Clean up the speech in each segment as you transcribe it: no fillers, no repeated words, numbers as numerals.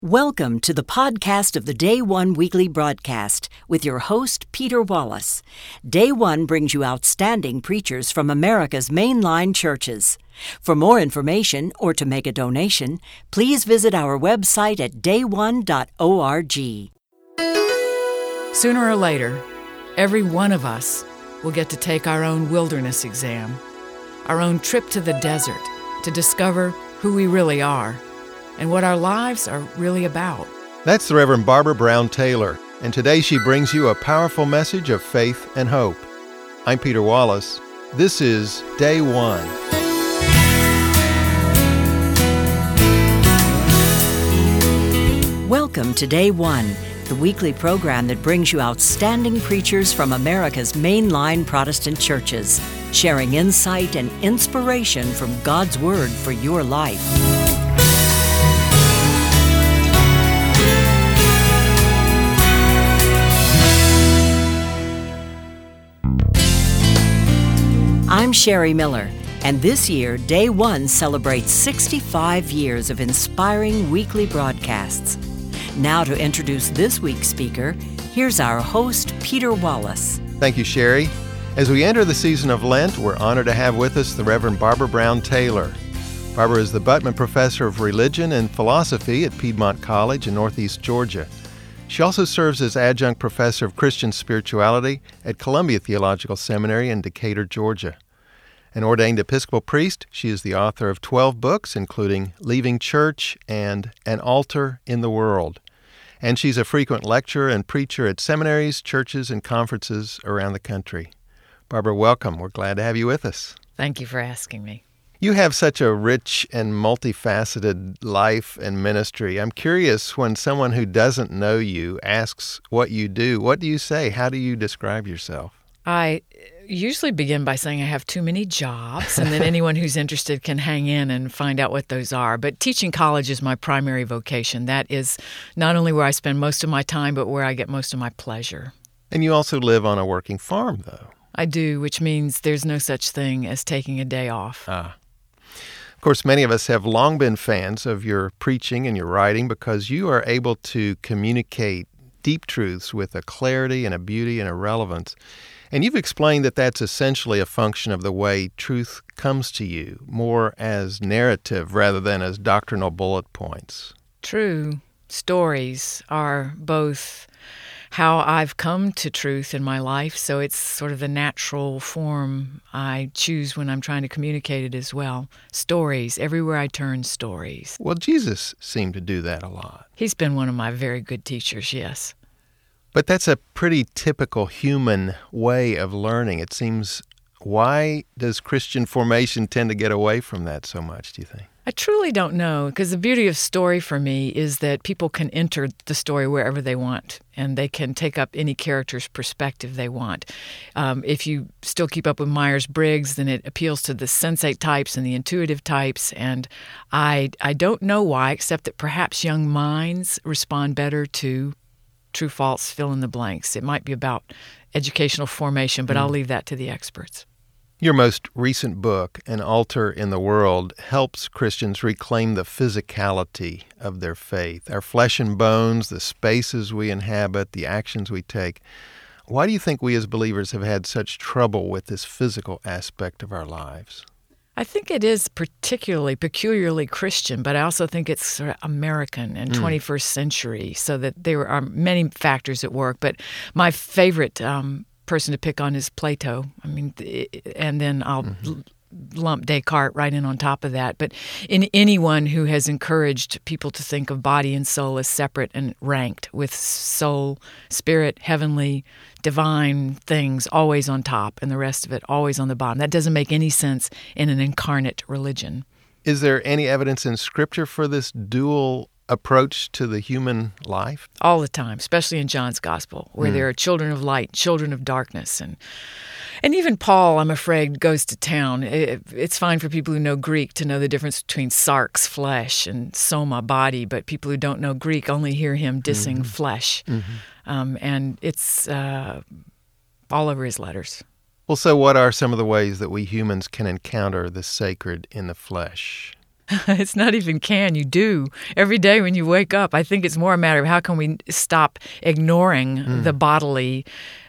Welcome to the podcast of the Day One Weekly Broadcast with your host, Peter Wallace. Day One brings you outstanding preachers from America's mainline churches. For more information or to make a donation, please visit our website at dayone.org. Sooner or later, every one of us will get to take our own wilderness exam, our own trip to the desert to discover who we really are and what our lives are really about. That's the Reverend Barbara Brown Taylor, and today she brings you a powerful message of faith and hope. I'm Peter Wallace. This is Day One. Welcome to Day One, the weekly program that brings you outstanding preachers from America's mainline Protestant churches, sharing insight and inspiration from God's Word for your life. I'm Sherry Miller, and this year, Day One celebrates 65 years of inspiring weekly broadcasts. Now to introduce this week's speaker, here's our host, Peter Wallace. Thank you, Sherry. As we enter the season of Lent, we're honored to have with us the Reverend Barbara Brown Taylor. Barbara is the Buttman Professor of Religion and Philosophy at Piedmont College in Northeast Georgia. She also serves as Adjunct Professor of Christian Spirituality at Columbia Theological Seminary in Decatur, Georgia. An ordained Episcopal priest, she is the author of 12 books, including Leaving Church and An Altar in the World. And she's a frequent lecturer and preacher at seminaries, churches, and conferences around the country. Barbara, welcome. We're glad to have you with us. Thank you for asking me. You have such a rich and multifaceted life and ministry. I'm curious, when someone who doesn't know you asks what you do, what do you say? How do you describe yourself? I usually begin by saying I have too many jobs, and then anyone who's interested can hang in and find out what those are. But teaching college is my primary vocation. That is not only where I spend most of my time, but where I get most of my pleasure. And you also live on a working farm, though. I do, which means there's no such thing as taking a day off. Of course, many of us have long been fans of your preaching and your writing because you are able to communicate deep truths with a clarity and a beauty and a relevance. And you've explained that that's essentially a function of the way truth comes to you, more as narrative rather than as doctrinal bullet points. True. Stories are both how I've come to truth in my life, so it's sort of the natural form I choose when I'm trying to communicate it as well. Stories. Everywhere I turn, stories. Well, Jesus seemed to do that a lot. He's been one of my very good teachers, yes. But that's a pretty typical human way of learning. It seems, why does Christian formation tend to get away from that so much, do you think? I truly don't know, because the beauty of story for me is that people can enter the story wherever they want, and they can take up any character's perspective they want. If you still keep up with Myers-Briggs, then it appeals to the sensate types and the intuitive types, and I don't know why, except that perhaps young minds respond better to true, false, fill in the blanks. It might be about educational formation, but I'll leave that to the experts. Your most recent book, An Altar in the World, helps Christians reclaim the physicality of their faith, our flesh and bones, the spaces we inhabit, the actions we take. Why do you think we as believers have had such trouble with this physical aspect of our lives? I think it is peculiarly Christian, but I also think it's sort of American and 21st century, so that there are many factors at work. But my favorite person to pick on is Plato. I mean, and then I'll lump Descartes right in on top of that. But in anyone who has encouraged people to think of body and soul as separate and ranked, with soul, spirit, heavenly, divine things always on top and the rest of it always on the bottom. That doesn't make any sense in an incarnate religion. Is there any evidence in Scripture for this dual approach to the human life? All the time, especially in John's Gospel, where there are children of light, children of darkness. And even Paul, I'm afraid, goes to town. It's fine for people who know Greek to know the difference between sarx, flesh, and soma, body, but people who don't know Greek only hear him dissing flesh. And it's all over his letters. Well, so what are some of the ways that we humans can encounter the sacred in the flesh? It's not even can, you do. Every day when you wake up, I think it's more a matter of how can we stop ignoring the bodily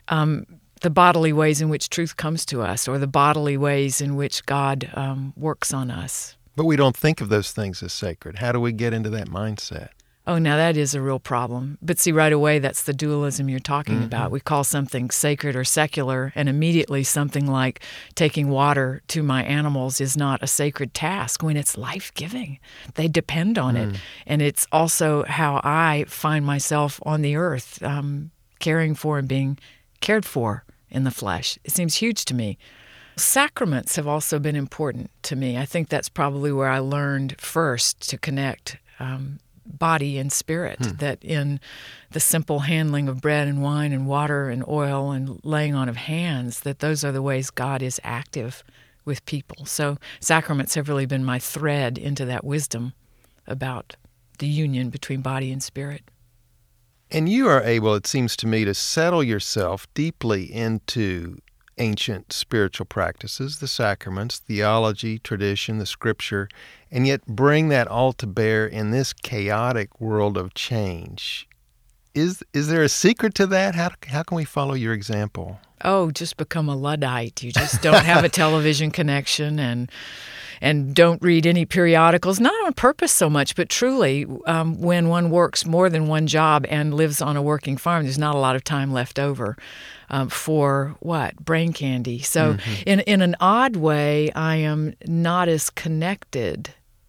ways in which truth comes to us, or the bodily ways in which God works on us. But we don't think of those things as sacred. How do we get into that mindset? Oh, now that is a real problem. But see, right away, that's the dualism you're talking about. We call something sacred or secular, and immediately something like taking water to my animals is not a sacred task when it's life-giving. They depend on it. And it's also how I find myself on the earth, caring for and being cared for in the flesh. It seems huge to me. Sacraments have also been important to me. I think that's probably where I learned first to connect body and spirit, that in the simple handling of bread and wine and water and oil and laying on of hands, that those are the ways God is active with people. So sacraments have really been my thread into that wisdom about the union between body and spirit. And you are able, it seems to me, to settle yourself deeply into ancient spiritual practices, the sacraments, theology, tradition, the scripture, and yet bring that all to bear in this chaotic world of change. Is there a secret to that? How can we follow your example? Oh, just become a Luddite. You just don't have a television connection and don't read any periodicals, not on purpose so much, but truly, when one works more than one job and lives on a working farm, there's not a lot of time left over for brain candy. So in an odd way, I am not as connected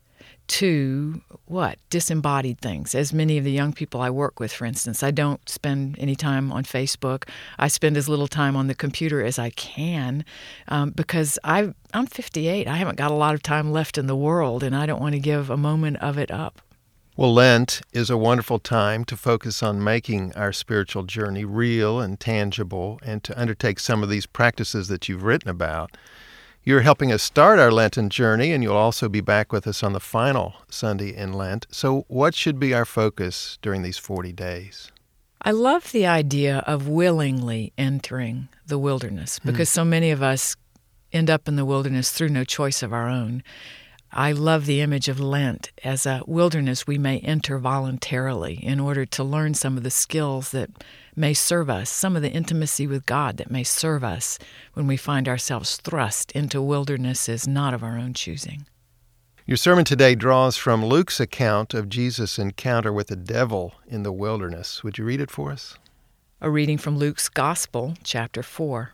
to disembodied things as many of the young people I work with, for instance. I don't spend any time on Facebook. I spend as little time on the computer as I can because I'm 58. I haven't got a lot of time left in the world, and I don't want to give a moment of it up. Well, Lent is a wonderful time to focus on making our spiritual journey real and tangible, and to undertake some of these practices that you've written about. You're helping us start our Lenten journey, and you'll also be back with us on the final Sunday in Lent. So what should be our focus during these 40 days? I love the idea of willingly entering the wilderness, because so many of us end up in the wilderness through no choice of our own. I love the image of Lent as a wilderness we may enter voluntarily in order to learn some of the skills that may serve us, some of the intimacy with God that may serve us when we find ourselves thrust into wildernesses not of our own choosing. Your sermon today draws from Luke's account of Jesus' encounter with the devil in the wilderness. Would you read it for us? A reading from Luke's Gospel, chapter 4.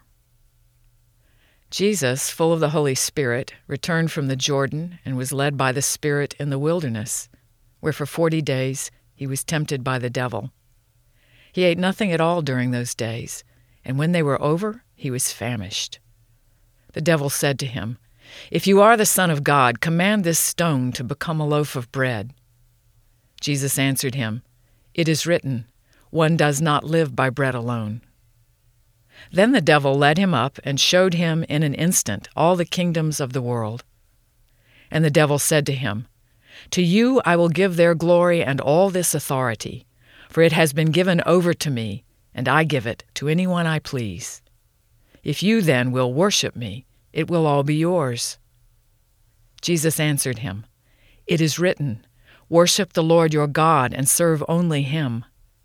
Jesus, full of the Holy Spirit, returned from the Jordan and was led by the Spirit in the wilderness, where for 40 days he was tempted by the devil. He ate nothing at all during those days, and when they were over, he was famished. The devil said to him, "If you are the Son of God, command this stone to become a loaf of bread." Jesus answered him, "It is written, 'One does not live by bread alone.'" Then the devil led him up and showed him in an instant all the kingdoms of the world. And the devil said to him, "To you I will give their glory and all this authority, for it has been given over to me, and I give it to anyone I please. If you then will worship me, it will all be yours." Jesus answered him, "It is written, 'Worship the Lord your God and serve only him.'"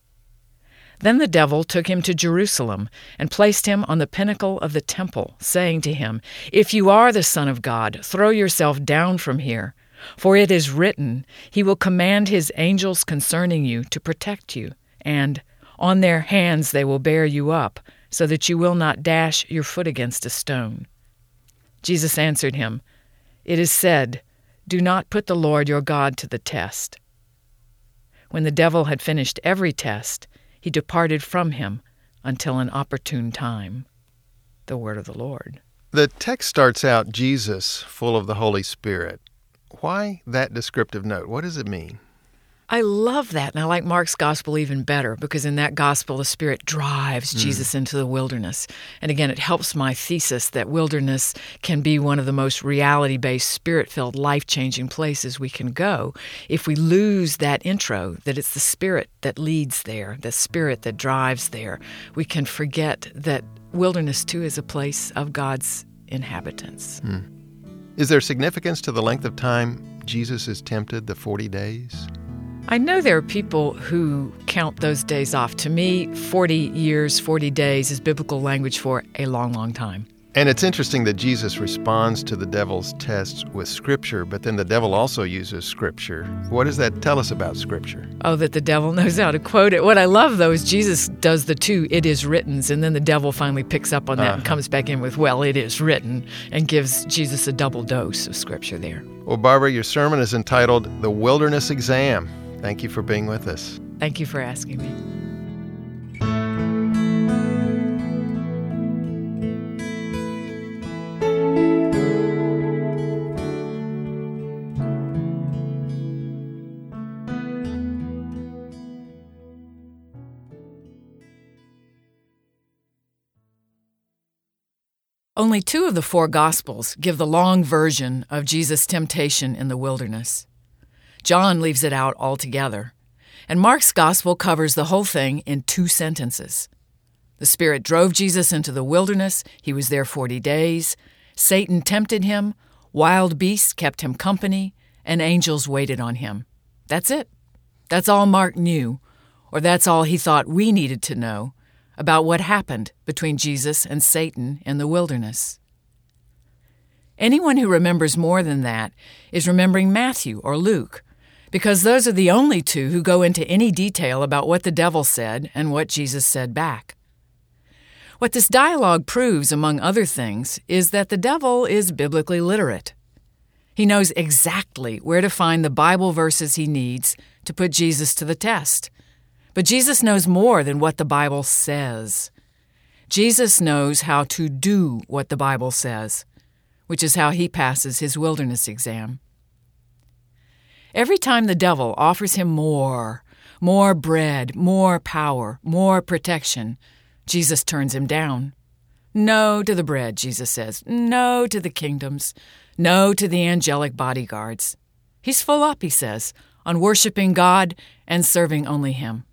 Then the devil took him to Jerusalem and placed him on the pinnacle of the temple, saying to him, "If you are the Son of God, throw yourself down from here, for it is written, 'He will command his angels concerning you to protect you, and on their hands they will bear you up, so that you will not dash your foot against a stone.'" Jesus answered him, "It is said, 'Do not put the Lord your God to the test.'" When the devil had finished every test, he departed from him until an opportune time. The word of the Lord. The text starts out, Jesus, full of the Holy Spirit. Why that descriptive note? What does it mean? I love that, and I like Mark's gospel even better, because in that gospel the Spirit drives Jesus into the wilderness. And again, it helps my thesis that wilderness can be one of the most reality-based, Spirit-filled, life-changing places we can go if we lose that intro, that it's the Spirit that leads there, the Spirit that drives there. We can forget that wilderness, too, is a place of God's inhabitants. Is there significance to the length of time Jesus is tempted, the 40 days? I know there are people who count those days off. To me, 40 years, 40 days is biblical language for a long, long time. And it's interesting that Jesus responds to the devil's tests with Scripture, but then the devil also uses Scripture. What does that tell us about Scripture? Oh, that the devil knows how to quote it. What I love, though, is Jesus does the two "it is writtens," and then the devil finally picks up on that and comes back in with, well, it is written, and gives Jesus a double dose of Scripture there. Well, Barbara, your sermon is entitled The Wilderness Exam. Thank you for being with us. Thank you for asking me. Only 2 of the 4 Gospels give the long version of Jesus' temptation in the wilderness. John leaves it out altogether, and Mark's Gospel covers the whole thing in 2 sentences. The Spirit drove Jesus into the wilderness. He was there 40 days. Satan tempted him. Wild beasts kept him company, and angels waited on him. That's it. That's all Mark knew, or that's all he thought we needed to know about what happened between Jesus and Satan in the wilderness. Anyone who remembers more than that is remembering Matthew or Luke, because those are the only 2 who go into any detail about what the devil said and what Jesus said back. What this dialogue proves, among other things, is that the devil is biblically literate. He knows exactly where to find the Bible verses he needs to put Jesus to the test. But Jesus knows more than what the Bible says. Jesus knows how to do what the Bible says, which is how he passes his wilderness exam. Every time the devil offers him more bread, more power, more protection, Jesus turns him down. No to the bread, Jesus says. No to the kingdoms. No to the angelic bodyguards. He's full up, he says, on worshiping God and serving only him.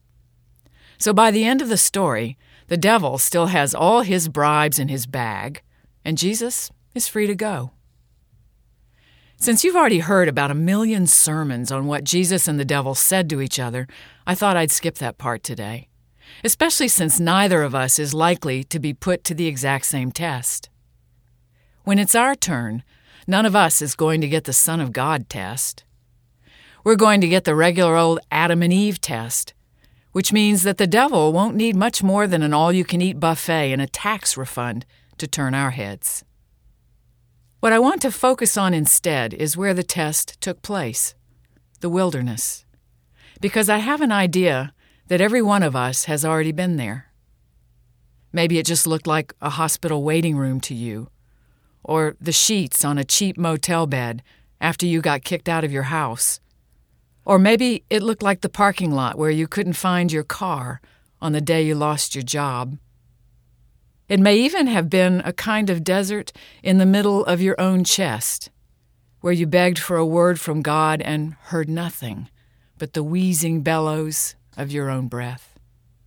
So by the end of the story, the devil still has all his bribes in his bag, and Jesus is free to go. Since you've already heard about 1 million sermons on what Jesus and the devil said to each other, I thought I'd skip that part today, especially since neither of us is likely to be put to the exact same test. When it's our turn, none of us is going to get the Son of God test. We're going to get the regular old Adam and Eve test, which means that the devil won't need much more than an all-you-can-eat buffet and a tax refund to turn our heads. What I want to focus on instead is where the test took place, the wilderness, because I have an idea that every one of us has already been there. Maybe it just looked like a hospital waiting room to you, or the sheets on a cheap motel bed after you got kicked out of your house. Or maybe it looked like the parking lot where you couldn't find your car on the day you lost your job. It may even have been a kind of desert in the middle of your own chest, where you begged for a word from God and heard nothing but the wheezing bellows of your own breath.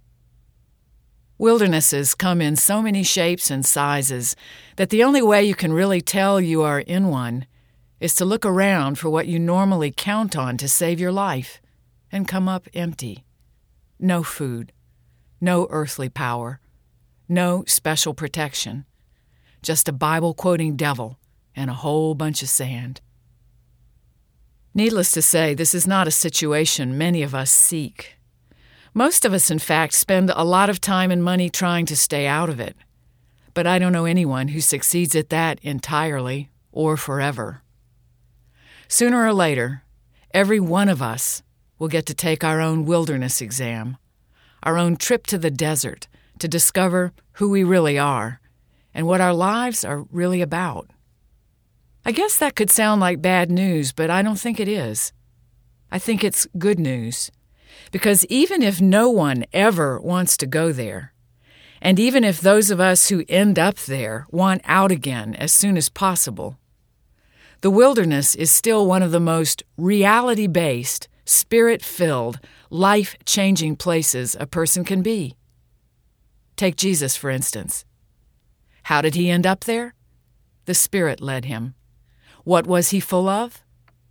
Wildernesses come in so many shapes and sizes that the only way you can really tell you are in one is to look around for what you normally count on to save your life and come up empty. No food, no earthly power, no special protection, just a Bible-quoting devil and a whole bunch of sand. Needless to say, this is not a situation many of us seek. Most of us, in fact, spend a lot of time and money trying to stay out of it, but I don't know anyone who succeeds at that entirely or forever. Sooner or later, every one of us will get to take our own wilderness exam, our own trip to the desert to discover who we really are and what our lives are really about. I guess that could sound like bad news, but I don't think it is. I think it's good news, because even if no one ever wants to go there, and even if those of us who end up there want out again as soon as possible, the wilderness is still one of the most reality-based, spirit-filled, life-changing places a person can be. Take Jesus, for instance. How did he end up there? The Spirit led him. What was he full of?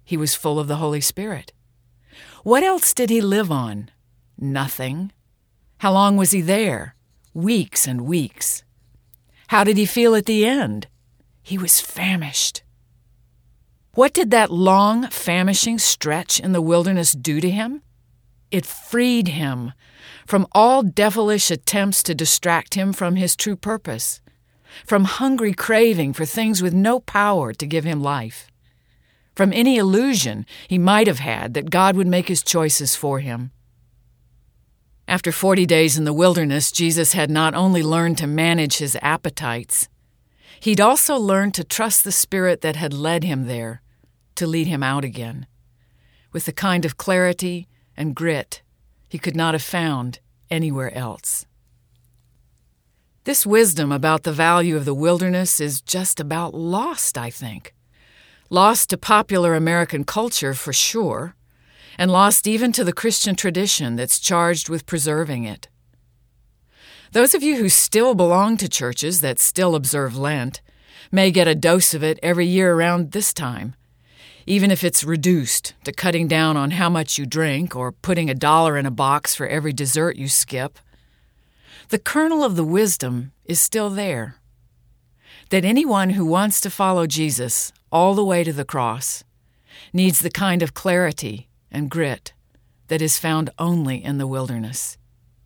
He was full of the Holy Spirit. What else did he live on? Nothing. How long was he there? Weeks and weeks. How did he feel at the end? He was famished. What did that long, famishing stretch in the wilderness do to him? It freed him from all devilish attempts to distract him from his true purpose, from hungry craving for things with no power to give him life, from any illusion he might have had that God would make his choices for him. After 40 days in the wilderness, Jesus had not only learned to manage his appetites, he'd also learned to trust the Spirit that had led him there to lead him out again, with the kind of clarity and grit he could not have found anywhere else. This wisdom about the value of the wilderness is just about lost, I think. Lost to popular American culture, for sure, and lost even to the Christian tradition that's charged with preserving it. Those of you who still belong to churches that still observe Lent may get a dose of it every year around this time, even if it's reduced to cutting down on how much you drink or putting $1 in a box for every dessert you skip. The kernel of the wisdom is still there, that anyone who wants to follow Jesus all the way to the cross needs the kind of clarity and grit that is found only in the wilderness.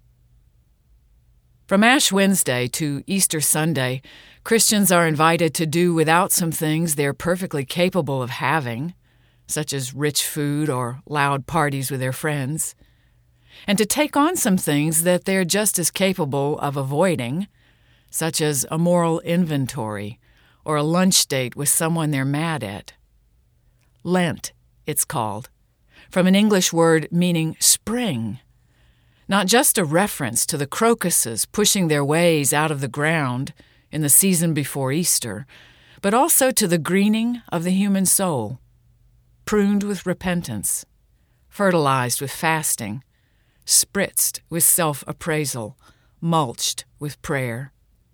From Ash Wednesday to Easter Sunday, Christians are invited to do without some things they're perfectly capable of having, such as rich food or loud parties with their friends, and to take on some things that they're just as capable of avoiding, such as a moral inventory or a lunch date with someone they're mad at. Lent, it's called, from an English word meaning spring, not just a reference to the crocuses pushing their ways out of the ground in the season before Easter, but also to the greening of the human soul, pruned with repentance, fertilized with fasting, spritzed with self-appraisal, mulched with prayer.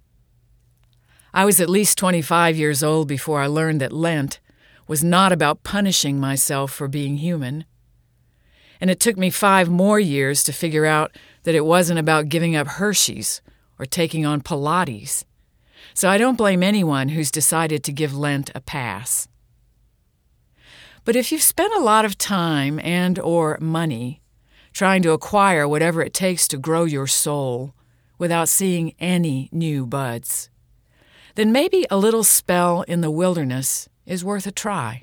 I was at least 25 years old before I learned that Lent was not about punishing myself for being human. And it took me 5 more years to figure out that it wasn't about giving up Hershey's or taking on Pilates. So I don't blame anyone who's decided to give Lent a pass. But if you've spent a lot of time and or money trying to acquire whatever it takes to grow your soul without seeing any new buds, then maybe a little spell in the wilderness is worth a try.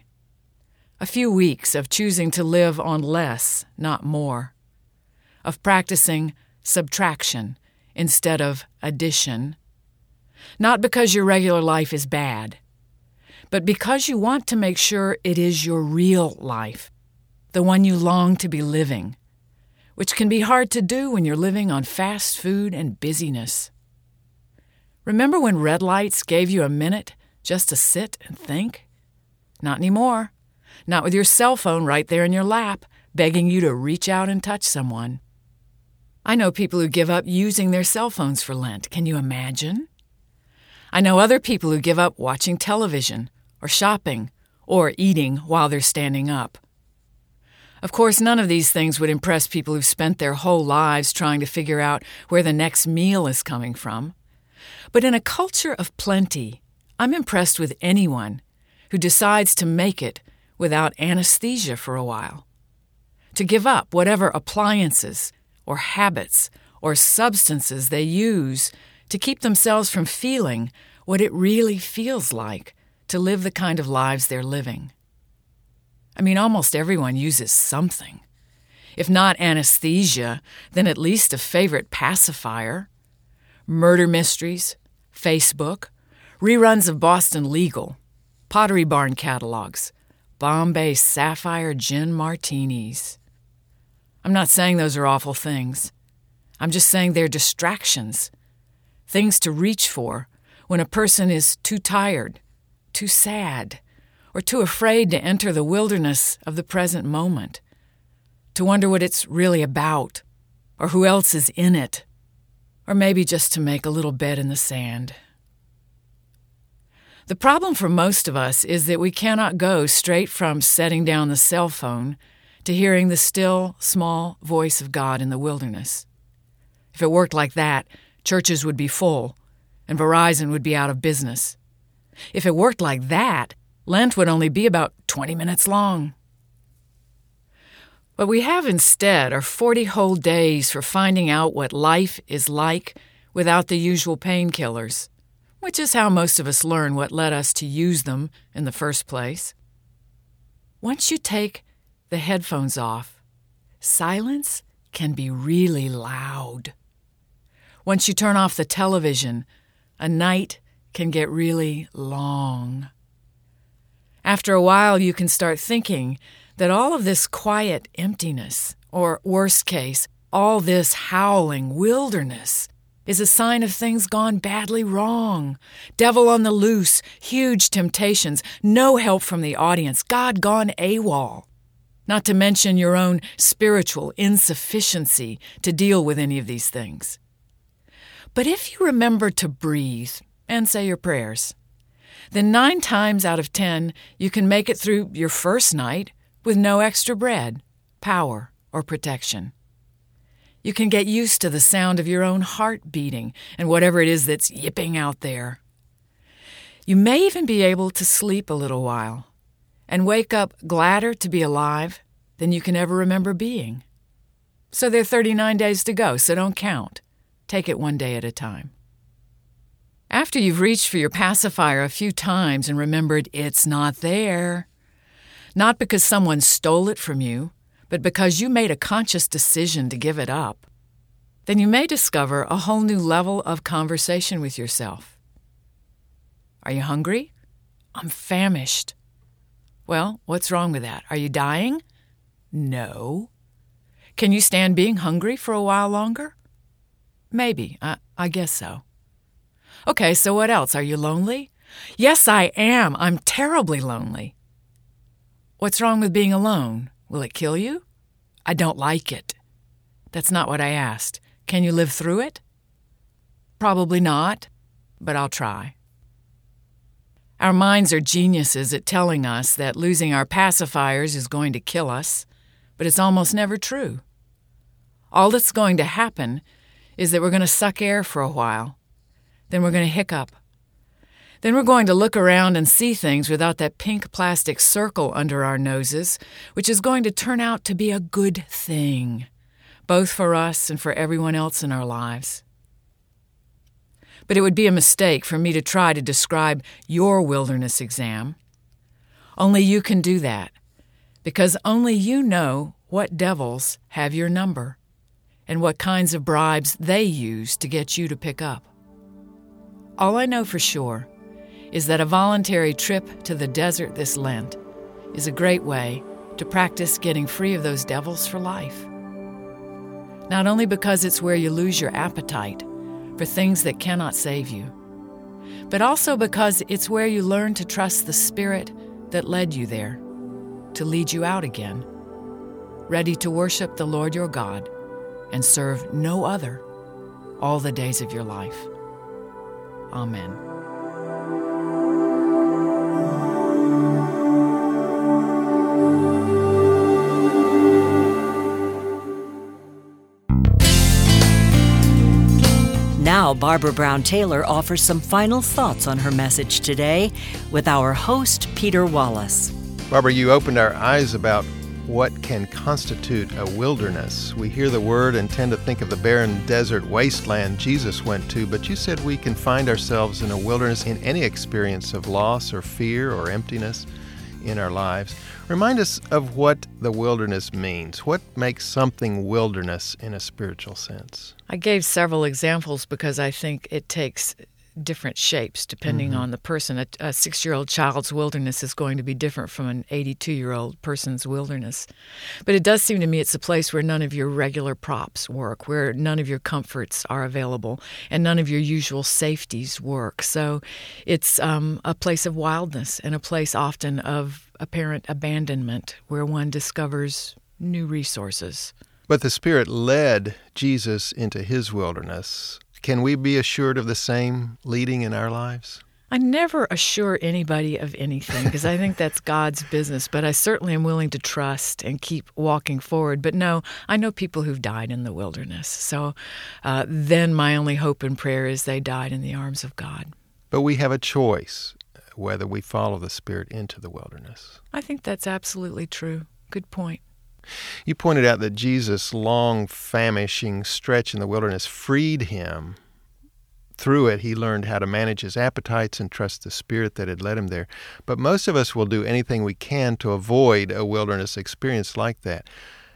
A few weeks of choosing to live on less, not more, of practicing subtraction instead of addition, not because your regular life is bad, but because you want to make sure it is your real life, the one you long to be living, which can be hard to do when you're living on fast food and busyness. Remember when red lights gave you a minute just to sit and think? Not anymore. Not with your cell phone right there in your lap, begging you to reach out and touch someone. I know people who give up using their cell phones for Lent. Can you imagine? I know other people who give up watching television or shopping or eating while they're standing up. Of course, none of these things would impress people who've spent their whole lives trying to figure out where the next meal is coming from. But in a culture of plenty, I'm impressed with anyone who decides to make it without anesthesia for a while, to give up whatever appliances or habits or substances they use to keep themselves from feeling what it really feels like to live the kind of lives they're living. I mean, almost everyone uses something. If not anesthesia, then at least a favorite pacifier. Murder mysteries, Facebook, reruns of Boston Legal, Pottery Barn catalogs, Bombay Sapphire gin martinis. I'm not saying those are awful things. I'm just saying they're distractions, things to reach for when a person is too tired, too sad, or too afraid to enter the wilderness of the present moment, to wonder what it's really about, or who else is in it, or maybe just to make a little bed in the sand. The problem for most of us is that we cannot go straight from setting down the cell phone to hearing the still, small voice of God in the wilderness. If it worked like that, churches would be full, and Verizon would be out of business. If it worked like that, Lent would only be about 20 minutes long. What we have instead are 40 whole days for finding out what life is like without the usual painkillers, which is how most of us learn what led us to use them in the first place. Once you take the headphones off, silence can be really loud. Once you turn off the television, a night can get really long. After a while, you can start thinking that all of this quiet emptiness, or worst case, all this howling wilderness, is a sign of things gone badly wrong. Devil on the loose, huge temptations, no help from the audience, God gone AWOL. Not to mention your own spiritual insufficiency to deal with any of these things. But if you remember to breathe and say your prayers, then 9 times out of 10 you can make it through your first night with no extra bread, power, or protection. You can get used to the sound of your own heart beating and whatever it is that's yipping out there. You may even be able to sleep a little while and wake up gladder to be alive than you can ever remember being. So there are 39 days to go, so don't count. Take it one day at a time. After you've reached for your pacifier a few times and remembered it's not there, not because someone stole it from you, but because you made a conscious decision to give it up, then you may discover a whole new level of conversation with yourself. Are you hungry? I'm famished. Well, what's wrong with that? Are you dying? No. Can you stand being hungry for a while longer? Maybe. I guess so. Okay, so what else? Are you lonely? Yes, I am. I'm terribly lonely. What's wrong with being alone? Will it kill you? I don't like it. That's not what I asked. Can you live through it? Probably not, but I'll try. Our minds are geniuses at telling us that losing our pacifiers is going to kill us, but it's almost never true. All that's going to happen is that we're going to suck air for a while. Then we're going to hiccup. Then we're going to look around and see things without that pink plastic circle under our noses, which is going to turn out to be a good thing, both for us and for everyone else in our lives. But it would be a mistake for me to try to describe your wilderness exam. Only you can do that, because only you know what devils have your number and what kinds of bribes they use to get you to pick up. All I know for sure is that a voluntary trip to the desert this Lent is a great way to practice getting free of those devils for life. Not only because it's where you lose your appetite for things that cannot save you, but also because it's where you learn to trust the Spirit that led you there, to lead you out again, ready to worship the Lord your God and serve no other all the days of your life. Amen. Now, Barbara Brown Taylor offers some final thoughts on her message today with our host, Peter Wallace. Barbara, you opened our eyes about what can constitute a wilderness. We hear the word and tend to think of the barren desert wasteland Jesus went to, but you said we can find ourselves in a wilderness in any experience of loss or fear or emptiness in our lives. Remind us of what the wilderness means. What makes something wilderness in a spiritual sense? I gave several examples because I think it takes different shapes depending on the person. A 6-year-old child's wilderness is going to be different from an 82-year-old person's wilderness. But it does seem to me it's a place where none of your regular props work, where none of your comforts are available, and none of your usual safeties work. So it's a place of wildness and a place often of apparent abandonment where one discovers new resources. But the Spirit led Jesus into his wilderness. Can we be assured of the same leading in our lives? I never assure anybody of anything because I think that's God's business, but I certainly am willing to trust and keep walking forward. But no, I know people who've died in the wilderness. So then my only hope and prayer is they died in the arms of God. But we have a choice whether we follow the Spirit into the wilderness. I think that's absolutely true. Good point. You pointed out that Jesus' long famishing stretch in the wilderness freed him. Through it, he learned how to manage his appetites and trust the Spirit that had led him there. But most of us will do anything we can to avoid a wilderness experience like that.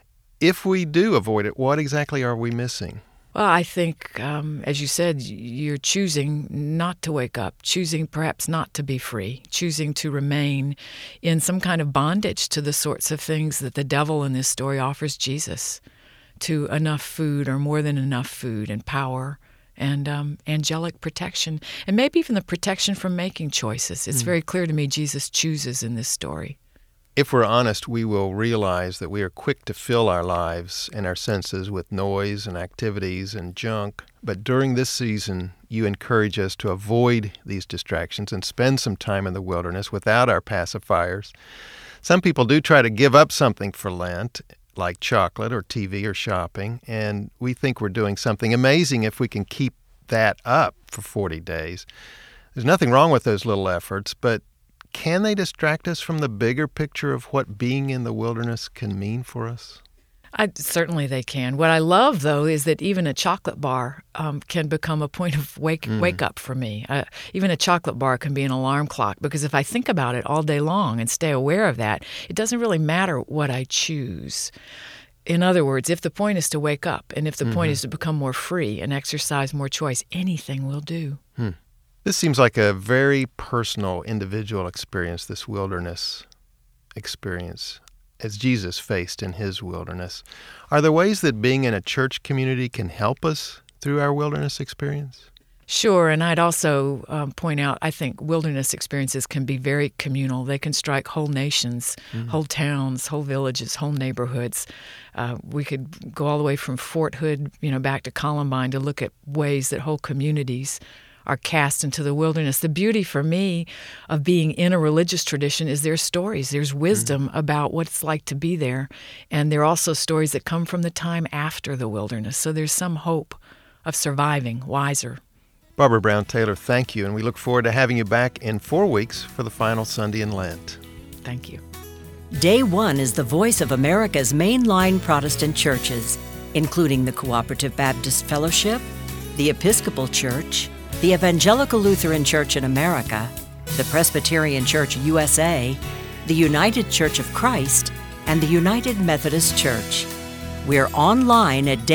If we do avoid it, what exactly are we missing? Well, I think, as you said, you're choosing not to wake up, choosing perhaps not to be free, choosing to remain in some kind of bondage to the sorts of things that the devil in this story offers Jesus, to enough food or more than enough food and power and angelic protection, and maybe even the protection from making choices. It's very clear to me Jesus chooses in this story. If we're honest, we will realize that we are quick to fill our lives and our senses with noise and activities and junk. But during this season, you encourage us to avoid these distractions and spend some time in the wilderness without our pacifiers. Some people do try to give up something for Lent, like chocolate or TV or shopping, and we think we're doing something amazing if we can keep that up for 40 days. There's nothing wrong with those little efforts, but can they distract us from the bigger picture of what being in the wilderness can mean for us? Certainly they can. What I love, though, is that even a chocolate bar can become a point of wake up for me. Even a chocolate bar can be an alarm clock, because if I think about it all day long and stay aware of that, it doesn't really matter what I choose. In other words, if the point is to wake up and if the point is to become more free and exercise more choice, anything will do. This seems like a very personal, individual experience, this wilderness experience, as Jesus faced in his wilderness. Are there ways that being in a church community can help us through our wilderness experience? Sure, and I'd also point out, I think wilderness experiences can be very communal. They can strike whole nations, whole towns, whole villages, whole neighborhoods. We could go all the way from Fort Hood, back to Columbine to look at ways that whole communities are cast into the wilderness. The beauty for me of being in a religious tradition is there's stories, there's wisdom about what it's like to be there, and there are also stories that come from the time after the wilderness. So there's some hope of surviving wiser. Barbara Brown Taylor, thank you, and we look forward to having you back in 4 weeks for the final Sunday in Lent. Thank you. Day One is the voice of America's mainline Protestant churches, including the Cooperative Baptist Fellowship, the Episcopal Church, the Evangelical Lutheran Church in America, the Presbyterian Church USA, the United Church of Christ, and the United Methodist Church. We're online at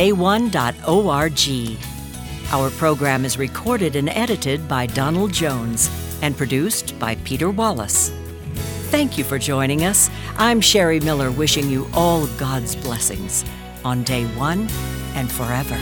dayone.org. Our program is recorded and edited by Donald Jones and produced by Peter Wallace. Thank you for joining us. I'm Sherry Miller, wishing you all of God's blessings on Day One and forever.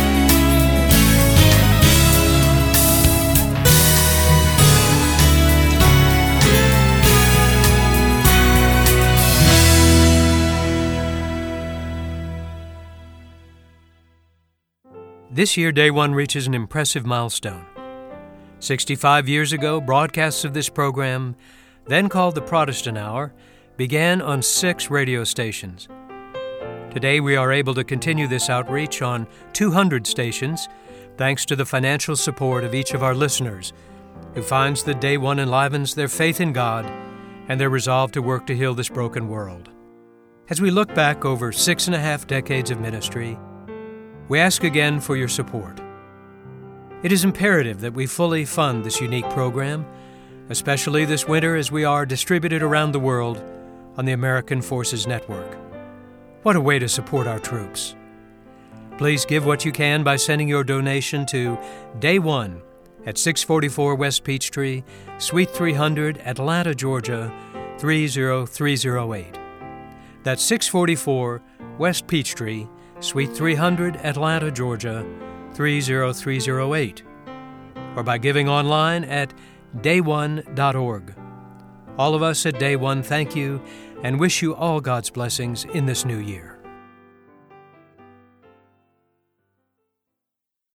This year, Day One reaches an impressive milestone. 65 years ago, broadcasts of this program, then called the Protestant Hour, began on 6 radio stations. Today, we are able to continue this outreach on 200 stations, thanks to the financial support of each of our listeners, who finds that Day One enlivens their faith in God and their resolve to work to heal this broken world. As we look back over 6.5 decades of ministry, we ask again for your support. It is imperative that we fully fund this unique program, especially this winter as we are distributed around the world on the American Forces Network. What a way to support our troops. Please give what you can by sending your donation to Day One at 644 West Peachtree, Suite 300, Atlanta, Georgia, 30308. That's 644 West Peachtree, Suite 300, Atlanta, Georgia, 30308, or by giving online at dayone.org. All of us at Day One thank you and wish you all God's blessings in this new year.